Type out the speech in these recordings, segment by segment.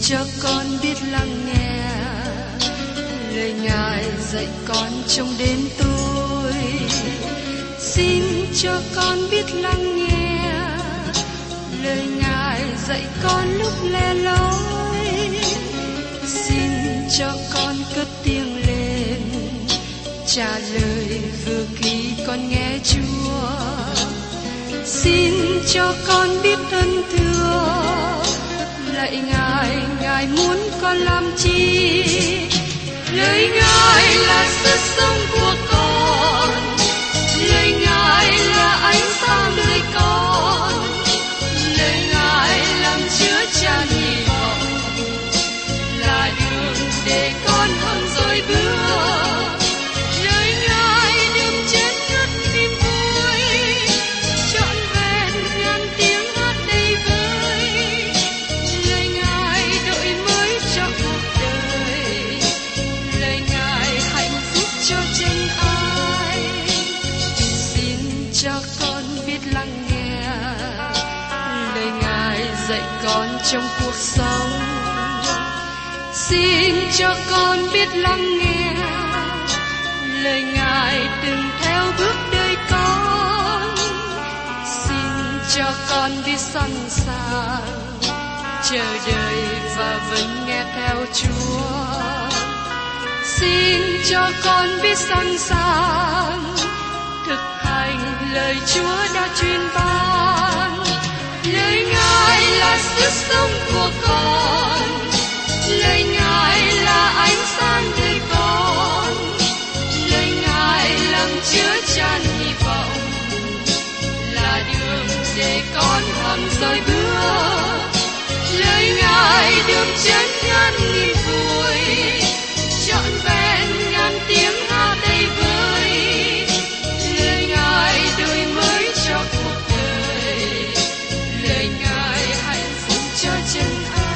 cho con biết lắng nghe lời Ngài dạy con trong đêm tối. Xin cho con biết lắng nghe lời Ngài dạy con lúc le lối. Xin cho con cất tiếng lên trả lời vừa khi con nghe Chúa. Xin cho con biết ơn thưa lạy Ngài, Ngài muốn con làm chi? Lời Ngài là sức sống của con, lời Ngài là ánh sáng đời con, lời Ngài làm chứa chan hy vọng, là đường để con hôm rồi bước. Lời Ngài đừng chết ngất niềm vui, trọn vẹn ngàn tiếng hát đầy vơi. Lời Ngài đổi mới cho cuộc đời, lời Ngài hạnh phúc cho chân ai. Xin cho con biết lắng nghe lời Ngài dạy con trong cuộc sống. Xin cho con biết lắng nghe lời Ngài từng theo bước đời con. Xin cho con biết sẵn sàng chờ đợi và vẫn nghe theo Chúa. Xin cho con biết sẵn sàng thực hành lời Chúa đã truyền ban. Lời Ngài là sức sống của con, lời Ngài là ánh sáng đời con, lời Ngài làm chứa chan hy vọng, là đường để con hằng rời bước. Lời Ngài đường chân ngàn nghìn vui, trọn vẹn ngàn tiếng hát đầy vơi. Lời Ngài đổi mới cho cuộc đời, lời Ngài hạnh phúc cho chân ai.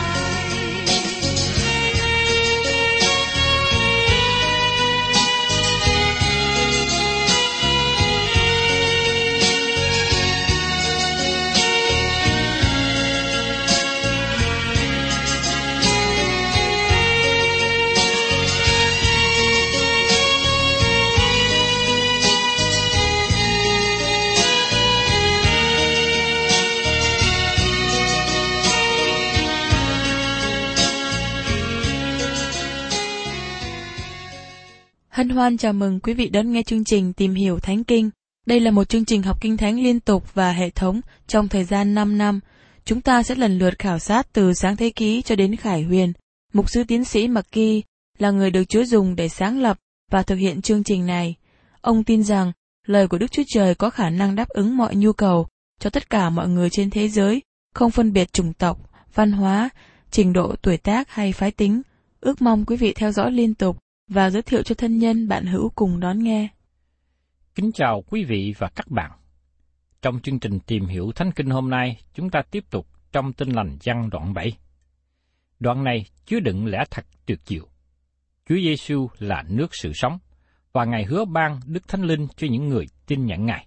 Hân hoan chào mừng quý vị đón nghe chương trình Tìm hiểu Thánh Kinh. Đây là một chương trình học Kinh Thánh liên tục và hệ thống trong thời gian 5 năm. Chúng ta sẽ lần lượt khảo sát từ Sáng Thế Ký cho đến Khải Huyền. Mục sư tiến sĩ McGee là người được Chúa dùng để sáng lập và thực hiện chương trình này. Ông tin rằng lời của Đức Chúa Trời có khả năng đáp ứng mọi nhu cầu cho tất cả mọi người trên thế giới, không phân biệt chủng tộc, văn hóa, trình độ tuổi tác hay phái tính. Ước mong quý vị theo dõi liên tục và giới thiệu cho thân nhân bạn hữu cùng đón nghe. Kính chào quý vị và các bạn. Trong chương trình Tìm hiểu Thánh Kinh hôm nay, chúng ta tiếp tục trong Tin lành Giăng đoạn 7. Đoạn này chứa đựng lẽ thật tuyệt diệu. Chúa Giêsu là nước sự sống, và Ngài hứa ban Đức Thánh Linh cho những người tin nhận Ngài.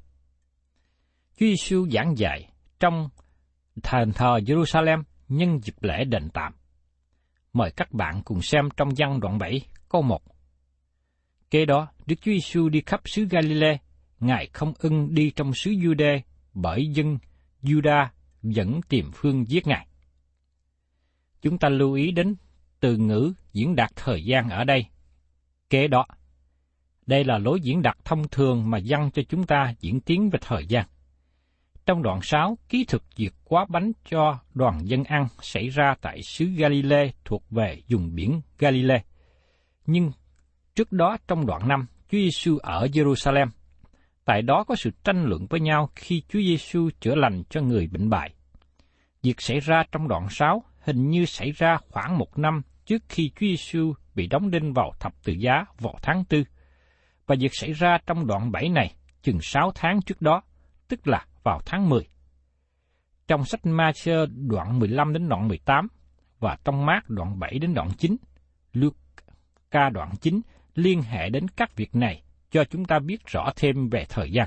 Chúa Giêsu giảng dạy trong đền thờ Jerusalem nhân dịp lễ đền tạm. Mời các bạn cùng xem trong Giăng đoạn 7 câu 1. Kế đó, Đức Chúa Giêsu đi khắp xứ Galilee, Ngài không ưng đi trong xứ Giu-đê, bởi dân Giu-đa vẫn tìm phương giết Ngài. Chúng ta lưu ý đến từ ngữ diễn đạt thời gian ở đây. Kế đó, đây là lối diễn đạt thông thường mà Giăng cho chúng ta diễn tiến về thời gian. Trong đoạn 6, kỹ thuật việc quá bánh cho đoàn dân ăn xảy ra tại xứ Galilee thuộc về vùng biển Galilee. Nhưng trước đó trong đoạn 5, Chúa Giêsu ở Jerusalem. Tại đó có sự tranh luận với nhau khi Chúa Giêsu chữa lành cho người bệnh bại. Việc xảy ra trong đoạn 6 hình như xảy ra khoảng 1 năm trước khi Chúa Giêsu bị đóng đinh vào thập tự giá vào tháng 4. Và việc xảy ra trong đoạn 7 này chừng 6 tháng trước đó, tức là vào tháng 10. Trong sách Ma-thơ đoạn 15 đến đoạn 18 và trong Mác đoạn 7 đến đoạn 9, Luca đoạn 9 liên hệ đến các việc này cho chúng ta biết rõ thêm về thời gian.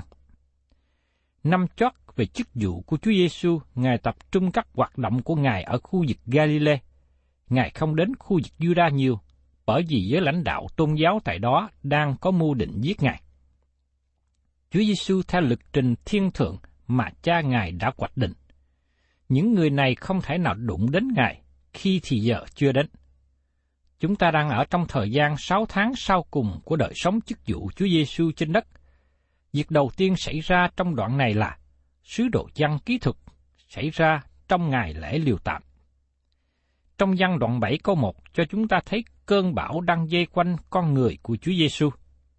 Năm chót về chức vụ của Chúa Giêsu, Ngài tập trung các hoạt động của Ngài ở khu vực Galilee. Ngài không đến khu vực Juda nhiều, bởi vì giới lãnh đạo tôn giáo tại đó đang có mưu định giết Ngài. Chúa Giêsu theo lịch trình thiên thượng mà Cha Ngài đã hoạch định. Những người này không thể nào đụng đến Ngài khi thì giờ chưa đến. Chúng ta đang ở trong thời gian 6 tháng sau cùng của đời sống chức vụ Chúa Giêsu trên đất. Việc đầu tiên xảy ra trong đoạn này là sứ đồ Giăng kỹ thuật xảy ra trong ngày lễ liều tạm. Trong Giăng đoạn 7 câu 1 cho chúng ta thấy cơn bão đang dây quanh con người của Chúa Giêsu.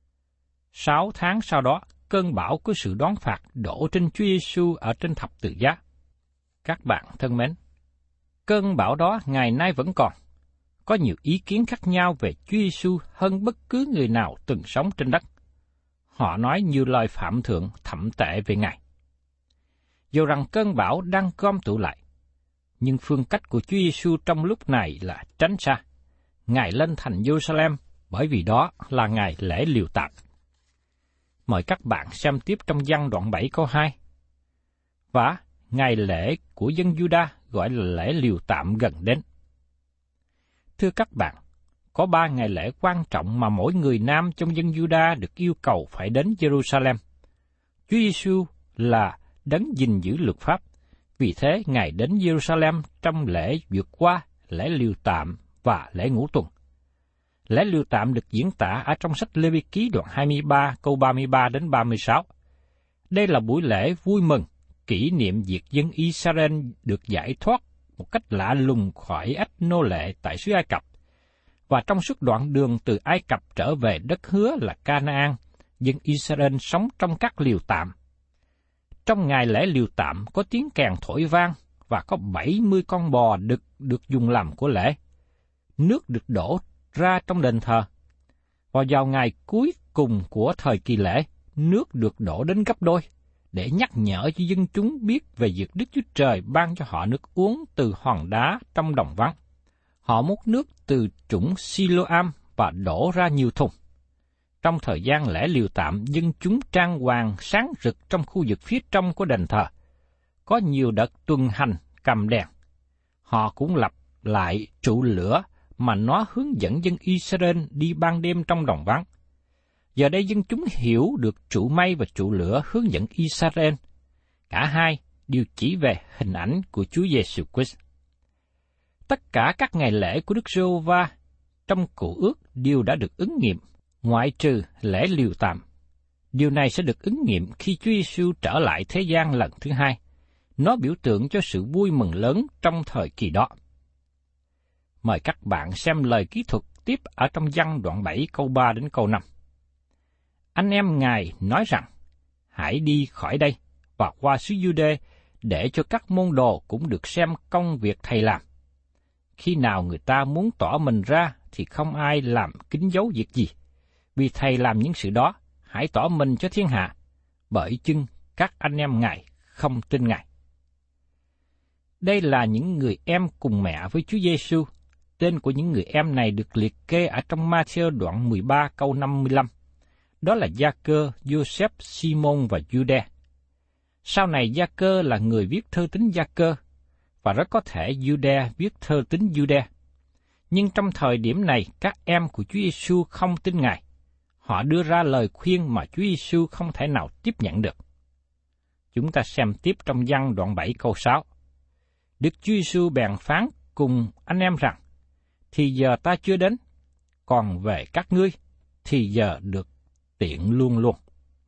6 tháng sau đó, cơn bão của sự đoán phạt đổ trên Chúa Giêsu ở trên thập tự giá. Các bạn thân mến, cơn bão đó ngày nay vẫn còn. Có nhiều ý kiến khác nhau về Chúa Giêsu hơn bất cứ người nào từng sống trên đất. Họ nói nhiều lời phạm thượng thậm tệ về Ngài. Dù rằng cơn bão đang gom tụ lại, nhưng phương cách của Chúa Giêsu trong lúc này là tránh xa. Ngài lên thành Giê-ru-sa-lem bởi vì đó là ngày lễ liều tạm. Mời các bạn xem tiếp trong Giăng đoạn 7 câu 2. Và ngày lễ của dân Giu-đa gọi là lễ liều tạm gần đến. Thưa các bạn, có 3 ngày lễ quan trọng mà mỗi người nam trong dân Giu-đa được yêu cầu phải đến Giê-ru-sa-lem. Chúa Giêsu là đấng gìn giữ luật pháp, vì thế Ngài đến Giê-ru-sa-lem trong lễ vượt qua, lễ liều tạm và lễ ngũ tuần. Lễ liều tạm được diễn tả ở trong sách Lê-vi-ký đoạn 23 câu 33 đến 36. Đây là buổi lễ vui mừng, kỷ niệm việc dân Israel được giải thoát một cách lạ lùng khỏi ách nô lệ tại xứ Ai Cập. Và trong suốt đoạn đường từ Ai Cập trở về đất hứa là Ca-na-an, dân Israel sống trong các liều tạm. Trong ngày lễ liều tạm có tiếng kèn thổi vang và có 70 con bò đực được dùng làm của lễ. Nước được đổ ra trong đền thờ. Vào ngày cuối cùng của thời kỳ lễ, nước được đổ đến gấp đôi, để nhắc nhở cho dân chúng biết về việc Đức Chúa Trời ban cho họ nước uống từ hòn đá trong đồng vắng. Họ múc nước từ trũng Siloam và đổ ra nhiều thùng. Trong thời gian lễ liều tạm, dân chúng trang hoàng sáng rực trong khu vực phía trong của đền thờ. Có nhiều đợt tuần hành cầm đèn. Họ cũng lập lại trụ lửa mà nó hướng dẫn dân Israel đi ban đêm trong đồng vắng. Giờ đây dân chúng hiểu được trụ mây và trụ lửa hướng dẫn Israel. Cả hai đều chỉ về hình ảnh của Chúa Giêsu Christ. Tất cả các ngày lễ của Đức Giê-hô-va trong Cựu Ước đều đã được ứng nghiệm, ngoại trừ lễ liều tạm. Điều này sẽ được ứng nghiệm khi Chúa Giêsu trở lại thế gian lần thứ hai. Nó biểu tượng cho sự vui mừng lớn trong thời kỳ đó. Mời các bạn xem lời kỹ thuật tiếp ở trong Giăng đoạn 7 câu 3 đến câu 5. Anh em Ngài nói rằng, hãy đi khỏi đây và qua xứ Giu-đê để cho các môn đồ cũng được xem công việc Thầy làm. Khi nào người ta muốn tỏ mình ra thì không ai làm kín giấu việc gì. Vì Thầy làm những sự đó, hãy tỏ mình cho thiên hạ, bởi chưng các anh em Ngài không tin Ngài. Đây là những người em cùng mẹ với Chúa Giêsu. Tên của những người em này được liệt kê ở trong Ma-thi-ơ đoạn 13 câu 55. Đó là Gia-cơ, Giô-xép, Si-môn và Giu-đe. Sau này Gia-cơ là người viết thơ tín Gia-cơ, và rất có thể Giu-đe viết thơ tín Giu-đe. Nhưng trong thời điểm này, các em của Chúa Giêsu không tin Ngài. Họ đưa ra lời khuyên mà Chúa Giêsu không thể nào tiếp nhận được. Chúng ta xem tiếp trong Giăng đoạn 7 câu 6. Đức Chúa Giêsu bèn phán cùng anh em rằng, thì giờ ta chưa đến, còn về các ngươi, thì giờ được tiện luôn luôn.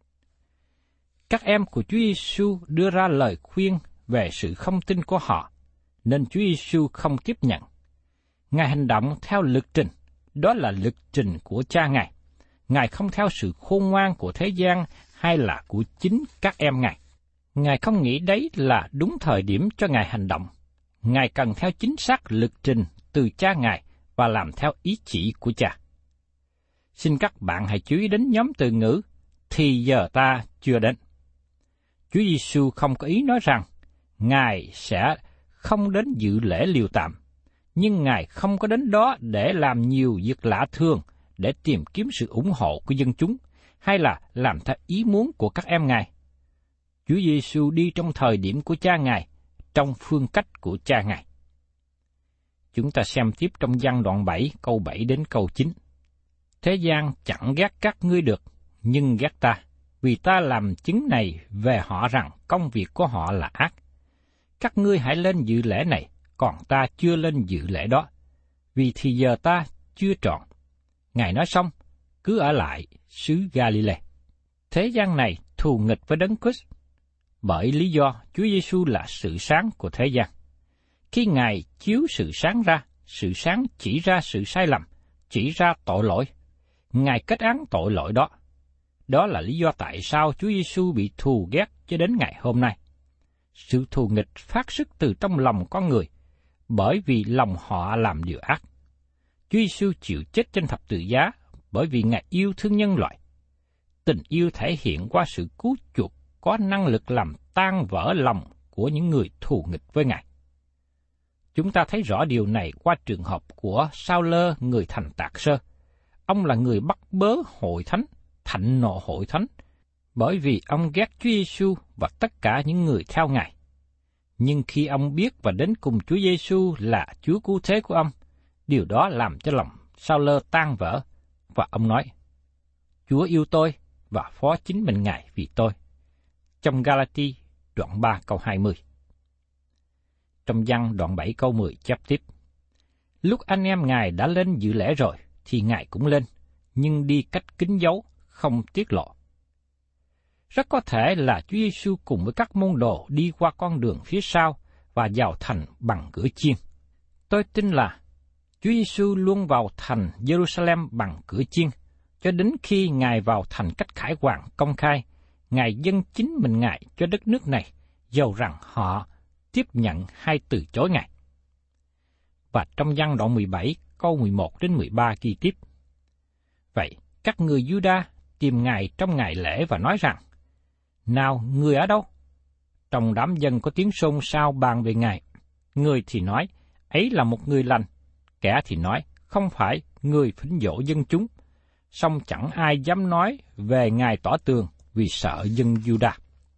Các em của Chúa Giêsu đưa ra lời khuyên về sự không tin của họ, nên Chúa Giêsu không tiếp nhận. Ngài hành động theo lịch trình, đó là lịch trình của Cha Ngài. Ngài không theo sự khôn ngoan của thế gian hay là của chính các em Ngài. Ngài không nghĩ đấy là đúng thời điểm cho Ngài hành động. Ngài cần theo chính xác lịch trình từ Cha Ngài và làm theo ý chỉ của Cha. Xin các bạn hãy chú ý đến nhóm từ ngữ thì giờ ta chưa đến. Chúa Giêsu không có ý nói rằng Ngài sẽ không đến dự lễ liều tạm, nhưng Ngài không có đến đó để làm nhiều việc lạ thường để tìm kiếm sự ủng hộ của dân chúng, hay là làm theo ý muốn của các em Ngài. Chúa Giêsu đi trong thời điểm của Cha Ngài, trong phương cách của Cha Ngài. Chúng ta xem tiếp trong Giăng đoạn 7, câu 7 đến câu 9. Thế gian chẳng ghét các ngươi được, nhưng ghét ta, vì ta làm chứng này về họ rằng công việc của họ là ác. Các ngươi hãy lên dự lễ này, còn ta chưa lên dự lễ đó, vì thì giờ ta chưa trọn. Ngài nói xong, cứ ở lại xứ Galilee. Thế gian này thù nghịch với Đấng Christ, bởi lý do Chúa Giêsu là sự sáng của thế gian. Khi Ngài chiếu sự sáng ra, sự sáng chỉ ra sự sai lầm, chỉ ra tội lỗi. Ngài kết án tội lỗi đó. Đó là lý do tại sao Chúa Giêsu bị thù ghét cho đến ngày hôm nay. Sự thù nghịch phát xuất từ trong lòng con người, bởi vì lòng họ làm điều ác. Chúa Giêsu chịu chết trên thập tự giá bởi vì Ngài yêu thương nhân loại. Tình yêu thể hiện qua sự cứu chuộc có năng lực làm tan vỡ lòng của những người thù nghịch với Ngài. Chúng ta thấy rõ điều này qua trường hợp của Sao-lơ người thành Tạc Sơ. Ông là người bắt bớ hội thánh, thạnh nộ hội thánh, bởi vì ông ghét Chúa Giêsu và tất cả những người theo Ngài. Nhưng khi ông biết và đến cùng Chúa Giêsu là Chúa cứu thế của ông, điều đó làm cho lòng Sao-lơ tan vỡ, và ông nói, Chúa yêu tôi và phó chính mình Ngài vì tôi. Trong Ga-la-ti đoạn 3 câu 20. Trong Giăng đoạn 7 câu 10 chép tiếp, lúc anh em Ngài đã lên dự lễ rồi, thì Ngài cũng lên, nhưng đi cách kín giấu, không tiết lộ. Rất có thể là Chúa Giêsu cùng với các môn đồ đi qua con đường phía sau và vào thành bằng cửa chiên. Tôi tin là Chúa Giêsu luôn vào thành Jerusalem bằng cửa chiên, cho đến khi Ngài vào thành cách khải hoàn công khai, Ngài dâng chính mình Ngài cho đất nước này, dầu rằng họ tiếp nhận hay từ chối Ngài. Và trong Giăng đoạn 17, câu 11 đến 13 ghi tiếp. Vậy, các người Giu-đa tìm Ngài trong ngày lễ và nói rằng, nào, người ở đâu? Trong đám dân có tiếng xôn xao bàn về Ngài. Người thì nói, ấy là một người lành. Kẻ thì nói, không phải, người phỉnh dỗ dân chúng. Song chẳng ai dám nói về Ngài tỏ tường vì sợ dân Giu-đa.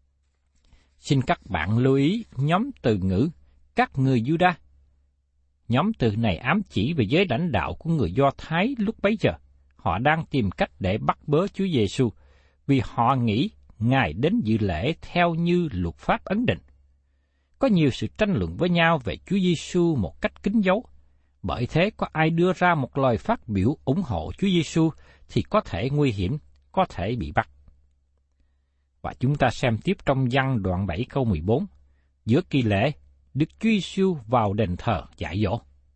Xin các bạn lưu ý nhóm từ ngữ các người Giu-đa. Nhóm từ này ám chỉ về giới lãnh đạo của người Do Thái lúc bấy giờ. Họ đang tìm cách để bắt bớ Chúa Giêsu vì họ nghĩ Ngài đến dự lễ theo như luật pháp ấn định. Có nhiều sự tranh luận với nhau về Chúa Giêsu một cách kín dấu. Bởi thế có ai đưa ra một lời phát biểu ủng hộ Chúa Giêsu thì có thể nguy hiểm, có thể bị bắt. Và chúng ta xem tiếp trong Giăng đoạn 7 câu 14. Giữa kỳ lễ, Đức Chúa Giêsu vào đền thờ dạy dỗ.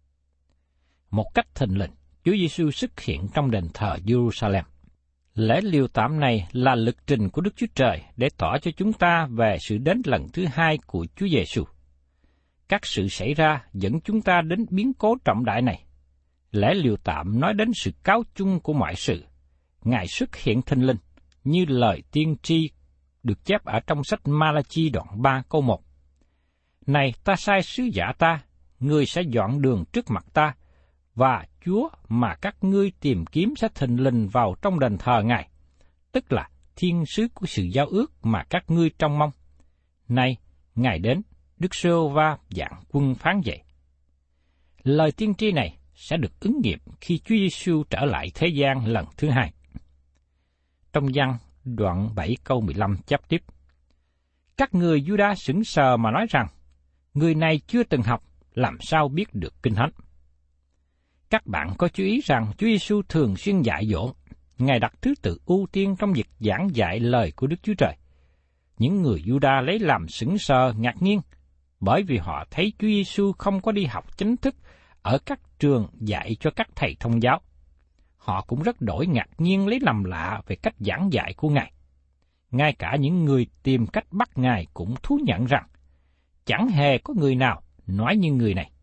Một cách thình lình, Chúa Giêsu xuất hiện trong đền thờ Jerusalem. Lễ liều tạm này là lực trình của Đức Chúa Trời để tỏ cho chúng ta về sự đến lần thứ hai của Chúa Giêsu. Các sự xảy ra dẫn chúng ta đến biến cố trọng đại này. Lễ liều tạm nói đến sự cáo chung của mọi sự. Ngài xuất hiện thình lình, như lời tiên tri được chép ở trong sách Ma-la-chi đoạn 3 câu 1. Này, ta sai sứ giả ta, ngươi sẽ dọn đường trước mặt ta, và Chúa mà các ngươi tìm kiếm sẽ thình lình vào trong đền thờ Ngài, tức là thiên sứ của sự giao ước mà các ngươi trông mong. Này, Ngài đến, Đức Giê-hô-va vạn quân phán vậy. Lời tiên tri này sẽ được ứng nghiệm khi Chúa Giêsu trở lại thế gian lần thứ hai. Trong Giăng đoạn 7 câu 15 chép tiếp. Các người Giu-đa sững sờ mà nói rằng, người này chưa từng học, làm sao biết được Kinh Thánh? Các bạn có chú ý rằng Chúa Giêsu thường xuyên dạy dỗ, Ngài đặt thứ tự ưu tiên trong việc giảng dạy lời của Đức Chúa Trời. Những người Giu-đa lấy làm sững sờ ngạc nhiên, bởi vì họ thấy Chúa Giêsu không có đi học chính thức ở các trường dạy cho các thầy thông giáo. Họ cũng rất đổi ngạc nhiên lấy làm lạ về cách giảng dạy của Ngài. Ngay cả những người tìm cách bắt Ngài cũng thú nhận rằng, chẳng hề có người nào nói như người này.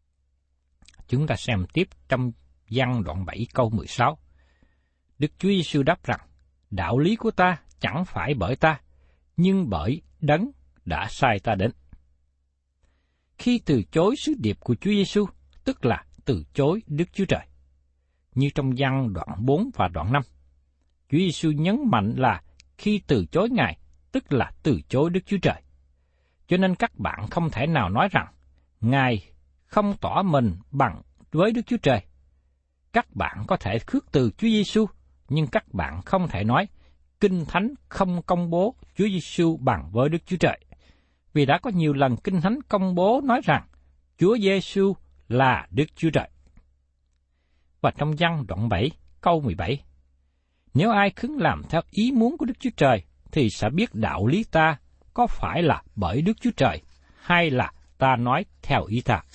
Chúng ta xem tiếp trong Giăng đoạn 7 câu 16. Đức Chúa Giêsu đáp rằng, đạo lý của ta chẳng phải bởi ta, nhưng bởi Đấng đã sai ta đến. Khi từ chối sứ điệp của Chúa Giêsu, tức là từ chối Đức Chúa Trời. Như trong Giăng đoạn 4 và đoạn 5, Chúa Giêsu nhấn mạnh là khi từ chối Ngài, tức là từ chối Đức Chúa Trời. Cho nên các bạn không thể nào nói rằng Ngài không tỏ mình bằng với Đức Chúa Trời. Các bạn có thể khước từ Chúa Giêsu, nhưng các bạn không thể nói Kinh Thánh không công bố Chúa Giêsu bằng với Đức Chúa Trời. Vì đã có nhiều lần Kinh Thánh công bố nói rằng Chúa Giêsu là Đức Chúa Trời. Và trong Giăng đoạn 7, câu 17, nếu ai khứng làm theo ý muốn của Đức Chúa Trời, thì sẽ biết đạo lý ta có phải là bởi Đức Chúa Trời, hay là ta nói theo ý ta.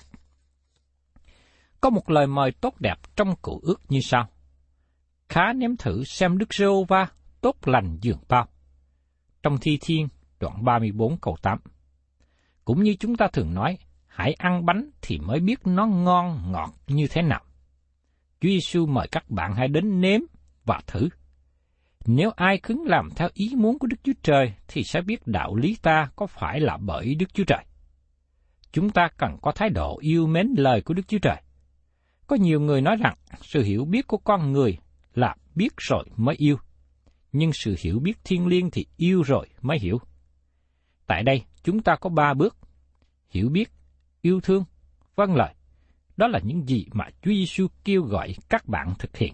Có một lời mời tốt đẹp trong Cựu Ước như sau: khá nếm thử xem Đức Giê-hô-va tốt lành dường bao. Trong Thi Thiên đoạn 34 câu 8. Cũng như chúng ta thường nói, hãy ăn bánh thì mới biết nó ngon ngọt như thế nào. Chúa Giêsu mời các bạn hãy đến nếm và thử. Nếu ai khứng làm theo ý muốn của Đức Chúa Trời, thì sẽ biết đạo lý ta có phải là bởi Đức Chúa Trời. Chúng ta cần có thái độ yêu mến lời của Đức Chúa Trời. Có nhiều người nói rằng sự hiểu biết của con người là biết rồi mới yêu, nhưng sự hiểu biết thiêng liêng thì yêu rồi mới hiểu. Tại đây chúng ta có 3 bước: hiểu biết, yêu thương, vâng lời. Đó là những gì mà Chúa Giêsu kêu gọi các bạn thực hiện.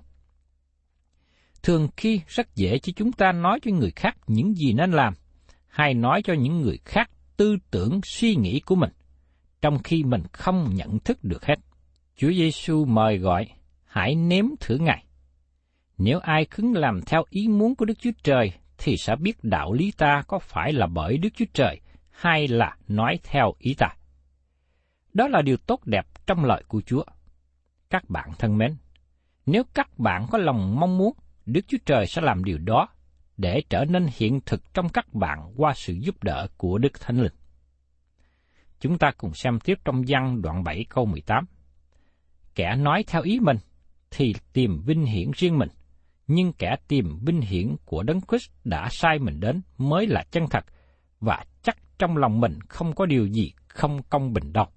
Thường khi rất dễ cho chúng ta nói cho người khác những gì nên làm, hay nói cho những người khác tư tưởng suy nghĩ của mình, trong khi mình không nhận thức được hết. Chúa Giêsu mời gọi, hãy nếm thử Ngài. Nếu ai khứng làm theo ý muốn của Đức Chúa Trời, thì sẽ biết đạo lý ta có phải là bởi Đức Chúa Trời, hay là nói theo ý ta. Đó là điều tốt đẹp trong lời của Chúa. Các bạn thân mến, nếu các bạn có lòng mong muốn, Đức Chúa Trời sẽ làm điều đó để trở nên hiện thực trong các bạn qua sự giúp đỡ của Đức Thánh Linh. Chúng ta cùng xem tiếp trong Giăng đoạn 7 câu 18. Kẻ nói theo ý mình thì tìm vinh hiển riêng mình, nhưng kẻ tìm vinh hiển của Đấng Christ đã sai mình đến mới là chân thật, và chắc trong lòng mình không có điều gì không công bình đâu.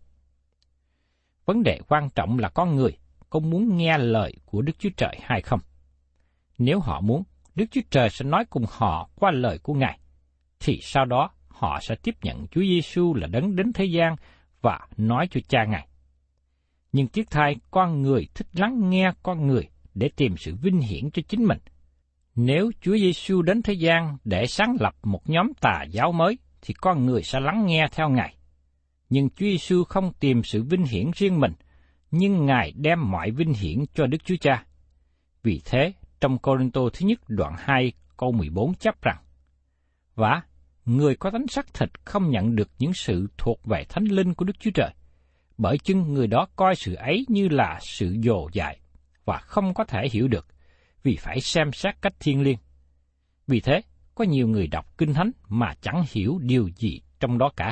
Vấn đề quan trọng là con người có muốn nghe lời của Đức Chúa Trời hay không. Nếu họ muốn, Đức Chúa Trời sẽ nói cùng họ qua lời của Ngài, thì sau đó họ sẽ tiếp nhận Chúa Giêsu là Đấng đến thế gian và nói cho Cha Ngài. Nhưng tiếc thay, con người thích lắng nghe con người để tìm sự vinh hiển cho chính mình. Nếu Chúa Giêsu đến thế gian để sáng lập một nhóm tà giáo mới, thì con người sẽ lắng nghe theo Ngài. Nhưng Chúa Giêsu không tìm sự vinh hiển riêng mình, nhưng Ngài đem mọi vinh hiển cho Đức Chúa Cha. Vì thế, trong Cô-rinh-tô thứ nhất đoạn 2 câu 14 chép rằng: và người có tánh xác thịt không nhận được những sự thuộc về Thánh Linh của Đức Chúa Trời, bởi chưng người đó coi sự ấy như là sự dồ dại và không có thể hiểu được, vì phải xem xét cách thiêng liêng. Vì thế, có nhiều người đọc Kinh Thánh mà chẳng hiểu điều gì trong đó cả.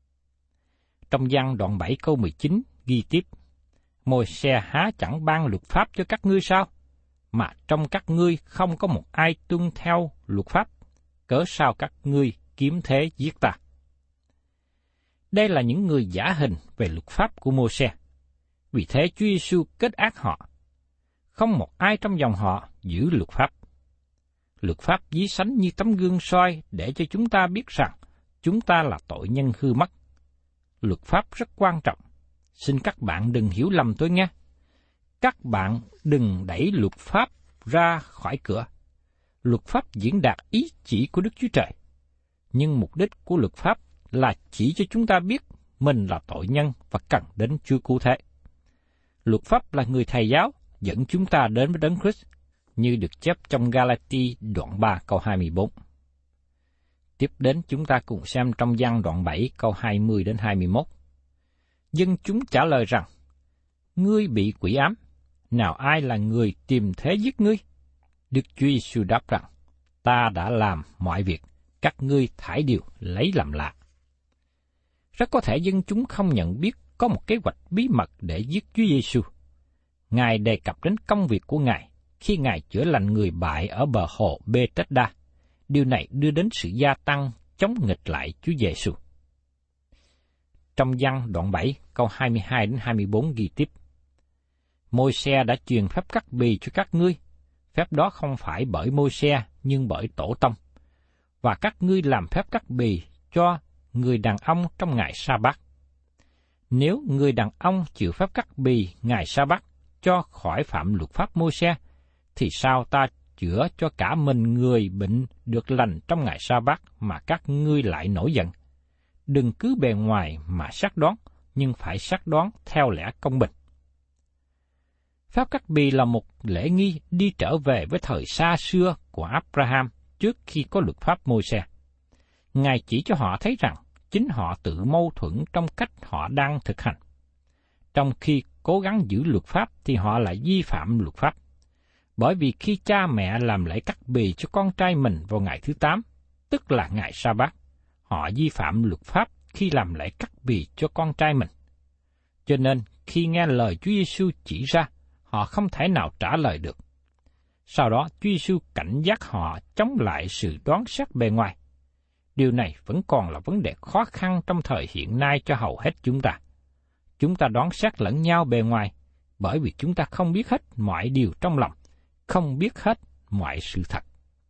Trong Giăng đoạn 7 câu 19 ghi tiếp: Môi-se há chẳng ban luật pháp cho các ngươi sao? Mà trong các ngươi không có một ai tuân theo luật pháp, cớ sao các ngươi kiếm thế giết ta? Đây là những người giả hình về luật pháp của Môi-se. Vì thế Chúa Giêsu kết ác họ. Không một ai trong dòng họ giữ luật pháp. Luật pháp ví sánh như tấm gương soi để cho chúng ta biết rằng chúng ta là tội nhân hư mất. Luật pháp rất quan trọng. Xin các bạn đừng hiểu lầm tôi nghe. Các bạn đừng đẩy luật pháp ra khỏi cửa. Luật pháp diễn đạt ý chỉ của Đức Chúa Trời. Nhưng mục đích của luật pháp là chỉ cho chúng ta biết mình là tội nhân và cần đến Chúa cứu thế. Luật pháp là người thầy giáo dẫn chúng ta đến với Đấng Christ, như được chép trong Galati đoạn 3 câu 24. Tiếp đến chúng ta cùng xem trong Giăng đoạn 7 câu 20 đến 21. Dân chúng trả lời rằng: Ngươi bị quỷ ám, nào ai là người tìm thế giết ngươi? Đức Chúa Giêsu đáp rằng: Ta đã làm mọi việc, các ngươi thải điều lấy làm lạ. Rất có thể dân chúng không nhận biết có một kế hoạch bí mật để giết Chúa Giêsu. Ngài đề cập đến công việc của Ngài khi Ngài chữa lành người bại ở bờ hồ Bethesda. Điều này đưa đến sự gia tăng chống nghịch lại Chúa Giêsu. Trong Giăng đoạn 7 câu 22 đến 24 ghi tiếp: Môi-se đã truyền phép cắt bì cho các ngươi. Phép đó không phải bởi Môi-se nhưng bởi tổ tông. Và các ngươi làm phép cắt bì cho người đàn ông trong ngày Sa-bát. nếu người đàn ông chịu phép cắt bì ngày Sa-bát cho khỏi phạm luật pháp Môi-se, thì sao ta chữa cho cả mình người bệnh được lành trong ngày Sa-bát mà các ngươi lại nổi giận? Đừng cứ bề ngoài mà xác đoán, nhưng phải xác đoán theo lẽ công bình. Phép cắt bì là một lễ nghi đi trở về với thời xa xưa của Abraham trước khi có luật pháp Môi-se. Ngài chỉ cho họ thấy rằng chính họ tự mâu thuẫn trong cách họ đang thực hành. Trong khi cố gắng giữ luật pháp thì họ lại vi phạm luật pháp. Bởi vì khi cha mẹ làm lễ cắt bì cho con trai mình vào ngày thứ 8, tức là ngày Sa-bát, họ vi phạm luật pháp khi làm lễ cắt bì cho con trai mình. Cho nên, khi nghe lời Chúa Giêsu chỉ ra, họ không thể nào trả lời được. Sau đó, Chúa Giêsu cảnh giác họ chống lại sự đoán xét bề ngoài. Điều này vẫn còn là vấn đề khó khăn trong thời hiện nay cho hầu hết chúng ta. Chúng ta đoán xét lẫn nhau bề ngoài, bởi vì chúng ta không biết hết mọi điều trong lòng, không biết hết mọi sự thật.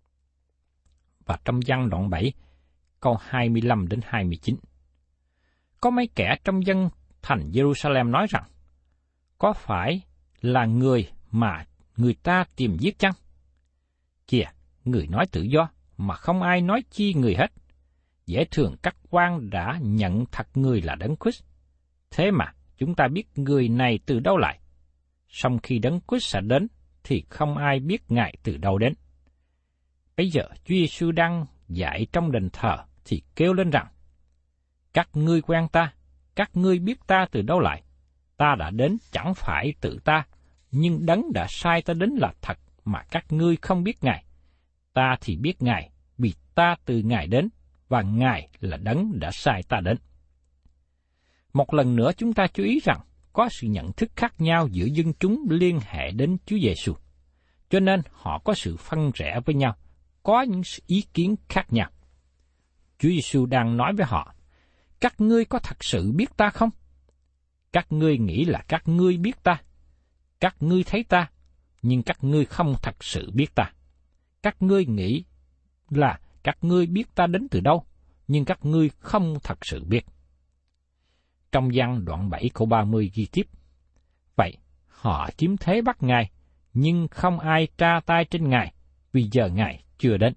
Và trong Giăng đoạn 7, câu 25 đến 29. Có mấy kẻ trong dân thành Jerusalem nói rằng, có phải là người mà người ta tìm giết chăng? Kìa, người nói tự do, mà không ai nói chi người hết. Dễ thường các quan đã nhận thật người là Đấng Christ. Thế mà chúng ta biết người này từ đâu lại. Song khi Đấng Christ sẽ đến, thì không ai biết Ngài từ đâu đến. Bây giờ Chúa Giêsu đang dạy trong đền thờ thì kêu lên rằng, các ngươi quen ta, các ngươi biết ta từ đâu lại. Ta đã đến chẳng phải tự ta, nhưng Đấng đã sai ta đến là thật mà các ngươi không biết Ngài. Ta thì biết Ngài, vì ta từ Ngài đến, và Ngài là Đấng đã sai ta đến. Một lần nữa chúng ta chú ý rằng, có sự nhận thức khác nhau giữa dân chúng liên hệ đến Chúa Giêsu, cho nên họ có sự phân rẽ với nhau, có những ý kiến khác nhau. Chúa Giêsu đang nói với họ, các ngươi có thật sự biết ta không? Các ngươi nghĩ là các ngươi biết ta. Các ngươi thấy ta, nhưng các ngươi không thật sự biết ta. Các ngươi nghĩ là các ngươi biết ta đến từ đâu, nhưng các ngươi không thật sự biết. Trong Giăng đoạn 7 câu 30 ghi tiếp, vậy họ chiếm thế bắt Ngài, nhưng không ai tra tay trên Ngài, vì giờ Ngài chưa đến.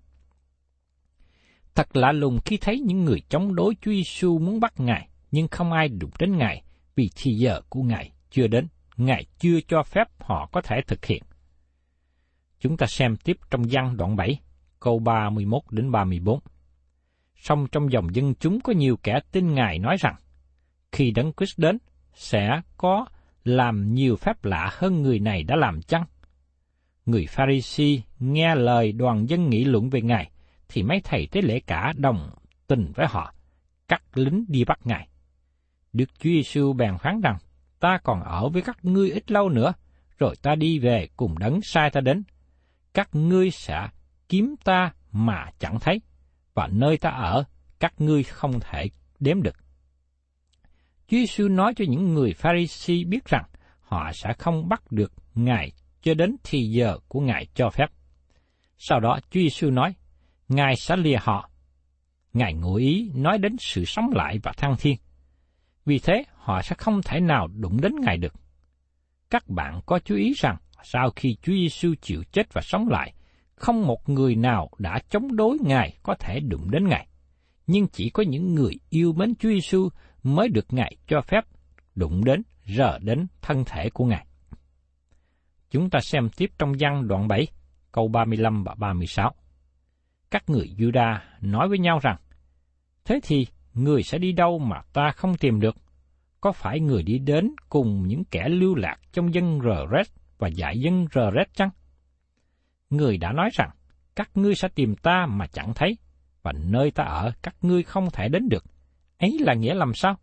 Thật lạ lùng khi thấy những người chống đối Chúa Giêsu muốn bắt Ngài, nhưng không ai đụng đến Ngài, vì thì giờ của Ngài chưa đến, Ngài chưa cho phép họ có thể thực hiện. Chúng ta xem tiếp trong Giăng đoạn 7, câu 31 đến 34. Song trong dòng dân chúng có nhiều kẻ tin Ngài nói rằng, khi Đấng Christ đến, sẽ có làm nhiều phép lạ hơn người này đã làm chăng? Người Pha-ri-si nghe lời đoàn dân nghị luận về Ngài, thì mấy thầy tế lễ cả đồng tình với họ, cắt lính đi bắt Ngài. Đức Chúa Giêsu bèn phán rằng, ta còn ở với các ngươi ít lâu nữa, rồi ta đi về cùng Đấng sai ta đến. Các ngươi sẽ kiếm ta mà chẳng thấy, và nơi ta ở, các ngươi không thể đếm được. Chúa Giêsu nói cho những người Pha-ri-si biết rằng họ sẽ không bắt được Ngài cho đến thì giờ của Ngài cho phép. Sau đó Chúa Giêsu nói, Ngài sẽ lìa họ. Ngài ngụ ý nói đến sự sống lại và thăng thiên. Vì thế họ sẽ không thể nào đụng đến Ngài được. Các bạn có chú ý rằng sau khi Chúa Giêsu chịu chết và sống lại, không một người nào đã chống đối Ngài có thể đụng đến Ngài. Nhưng chỉ có những người yêu mến Chúa Giêsu mới được Ngài cho phép đụng đến, rờ đến thân thể của Ngài. Chúng ta xem tiếp trong Giăng đoạn 7, câu 35 và 36. Các người Giu-đa nói với nhau rằng, thế thì người sẽ đi đâu mà ta không tìm được? Có phải người đi đến cùng những kẻ lưu lạc trong dân Rơ-rét và dạy dân Rơ-rét chăng? Người đã nói rằng, các ngươi sẽ tìm ta mà chẳng thấy, và nơi ta ở các ngươi không thể đến được. Ấy là nghĩa làm sao?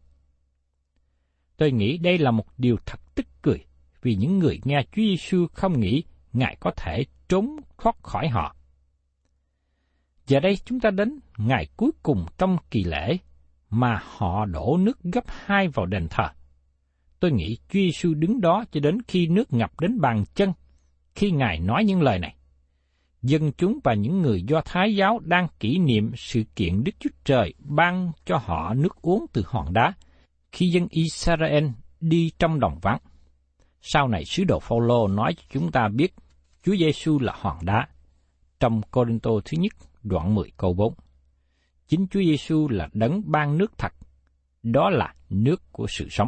Tôi nghĩ đây là một điều thật tức cười, vì những người nghe Chúa Giêsu không nghĩ Ngài có thể trốn thoát khỏi họ. Giờ đây chúng ta đến ngày cuối cùng trong kỳ lễ mà họ đổ nước gấp 2 vào đền thờ. Tôi nghĩ Chúa Giêsu đứng đó cho đến khi nước ngập đến bàn chân, khi Ngài nói những lời này. Dân chúng và những người Do Thái giáo đang kỷ niệm sự kiện Đức Chúa Trời ban cho họ nước uống từ hòn đá, khi dân Israel đi trong đồng vắng. Sau này sứ đồ Phao-lô nói cho chúng ta biết Chúa Giêsu là hòn đá. Trong Cô-rinh-tô thứ nhất đoạn 10 câu 4. Chính Chúa Giêsu là đấng ban nước thật, đó là nước của sự sống.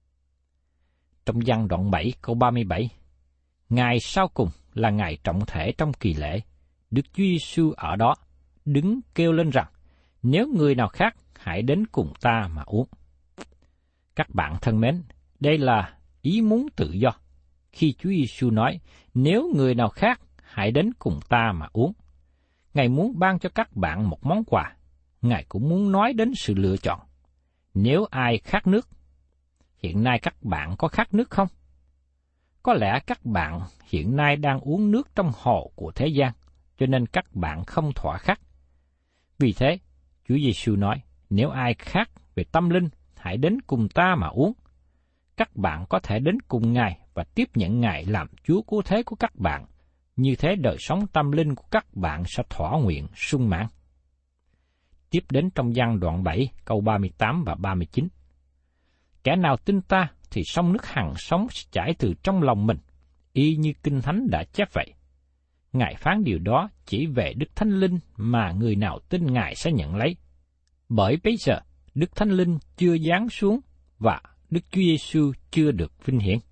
Trong Giăng đoạn 7 câu 37, ngày sau cùng là ngày trọng thể trong kỳ lễ, Đức Chúa Giêsu ở đó, đứng kêu lên rằng, nếu người nào khác, hãy đến cùng ta mà uống. Các bạn thân mến, đây là ý muốn tự do. Khi Chúa Giêsu nói, nếu người nào khác, hãy đến cùng ta mà uống. Ngài muốn ban cho các bạn một món quà. Ngài cũng muốn nói đến sự lựa chọn. Nếu ai khát nước, hiện nay các bạn có khát nước không? Có lẽ các bạn hiện nay đang uống nước trong hồ của thế gian, cho nên các bạn không thỏa khát. Vì thế, Chúa Giêsu nói, nếu ai khát về tâm linh, hãy đến cùng ta mà uống. Các bạn có thể đến cùng Ngài và tiếp nhận Ngài làm Chúa cứu thế của các bạn. Như thế đời sống tâm linh của các bạn sẽ thỏa nguyện, sung mãn. Tiếp đến trong Giăng đoạn 7, câu 38 và 39. Kẻ nào tin ta thì sông nước hằng sống chảy từ trong lòng mình, y như Kinh Thánh đã chép vậy. Ngài phán điều đó chỉ về Đức Thánh Linh mà người nào tin Ngài sẽ nhận lấy. Bởi bây giờ, Đức Thánh Linh chưa giáng xuống và Đức Chúa Giêsu chưa được vinh hiển.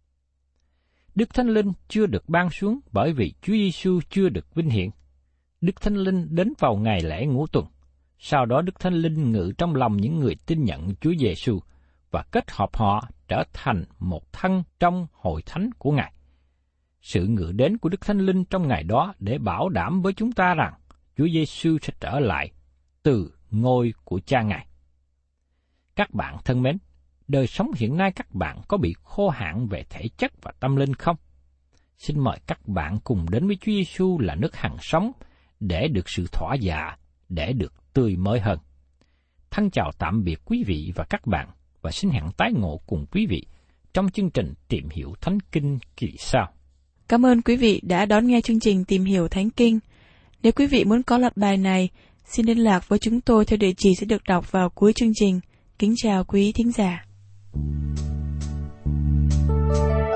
Đức Thánh Linh chưa được ban xuống bởi vì Chúa Giêsu chưa được vinh hiển. Đức Thánh Linh đến vào ngày lễ Ngũ Tuần. Sau đó Đức Thánh Linh ngự trong lòng những người tin nhận Chúa Giêsu và kết hợp họ trở thành một thân trong hội thánh của Ngài. Sự ngự đến của Đức Thánh Linh trong ngày đó để bảo đảm với chúng ta rằng Chúa Giêsu sẽ trở lại từ ngôi của Cha Ngài. Các bạn thân mến, đời sống hiện nay các bạn có bị khô hạn về thể chất và tâm linh không? Xin mời các bạn cùng đến với Chúa Giêsu là nước hằng sống để được sự thỏa dạ, để được tươi mới hơn. Thân chào tạm biệt quý vị và các bạn và xin hẹn tái ngộ cùng quý vị trong chương trình Tìm Hiểu Thánh Kinh kỳ sau. Cảm ơn quý vị đã đón nghe chương trình Tìm Hiểu Thánh Kinh. Nếu quý vị muốn có loạt bài này, xin liên lạc với chúng tôi theo địa chỉ sẽ được đọc vào cuối chương trình. Kính chào quý thính giả.